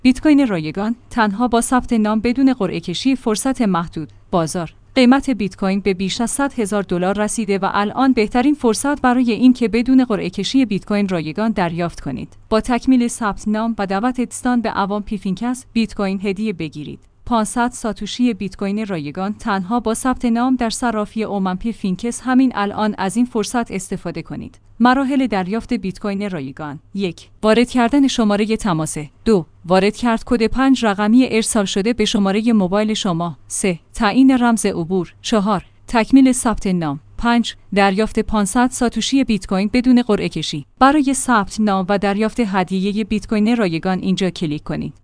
بیت کوین رایگان تنها با ثبت نام بدون قرعه کشی، فرصت محدود. بازار قیمت بیت کوین به بیش از $100,000 رسیده و الان بهترین فرصت برای این که بدون قرعه کشی بیت کوین رایگان دریافت کنید. با تکمیل ثبت نام و دعوت دوستان به عوام پیفینکس بیت کوین هدیه بگیرید. 500 ساتوشی بیت کوین رایگان تنها با ثبت نام در صرافی اومنپی فینکس. همین الان از این فرصت استفاده کنید. مراحل دریافت بیت کوین رایگان: 1. وارد کردن شماره تماسه. 2. وارد کرد کد 5 رقمی ارسال شده به شماره موبایل شما. 3. تعیین رمز عبور. 4. تکمیل ثبت نام. 5. دریافت 500 ساتوشی بیت کوین بدون قرعه کشی. برای ثبت نام و دریافت هدیه بیت کوین رایگان اینجا کلیک کنید.